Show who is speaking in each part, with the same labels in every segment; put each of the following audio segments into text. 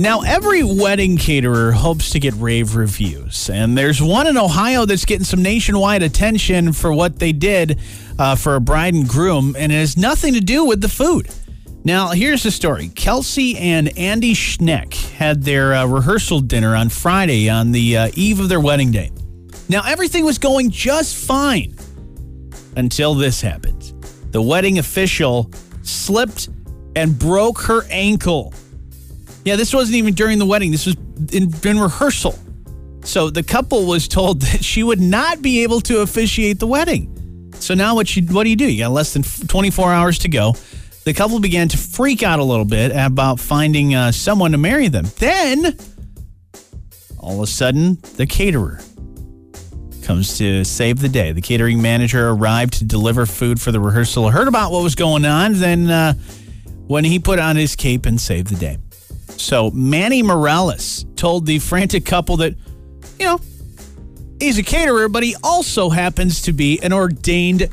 Speaker 1: Now, every wedding caterer hopes to get rave reviews, and there's one in Ohio that's getting some nationwide attention for what they did for a bride and groom, and it has nothing to do with the food. Now, here's the story. Kelsey and Andy Schneck had their rehearsal dinner on Friday on the eve of their wedding day. Now, everything was going just fine until this happened. The wedding official slipped and broke her ankle. Yeah, this wasn't even during the wedding. This was in rehearsal. So the couple was told that she would not be able to officiate the wedding. So now what do you do? You got less than 24 hours to go. The couple began to freak out a little bit about finding someone to marry them. Then, all of a sudden, the caterer comes to save the day. The catering manager arrived to deliver food for the rehearsal, heard about what was going on, then when he put on his cape and saved the day. So Manny Morales told the frantic couple that, he's a caterer, but he also happens to be an ordained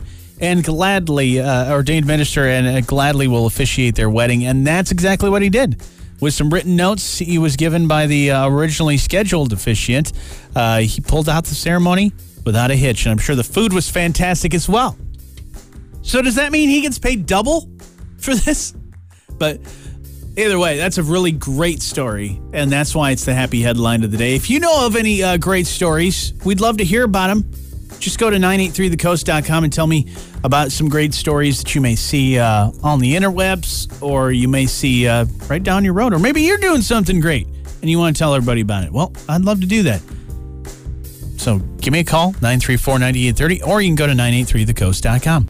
Speaker 1: minister and gladly will officiate their wedding. And that's exactly what he did. With some written notes he was given by the originally scheduled officiant, he pulled out the ceremony without a hitch. And I'm sure the food was fantastic as well. So does that mean he gets paid double for this? But either way, that's a really great story, and that's why it's the happy headline of the day. If you know of any great stories, we'd love to hear about them. Just go to 983thecoast.com and tell me about some great stories that you may see on the interwebs, or you may see right down your road, or maybe you're doing something great and you want to tell everybody about it. Well, I'd love to do that. So give me a call, 934-9830, or you can go to 983thecoast.com.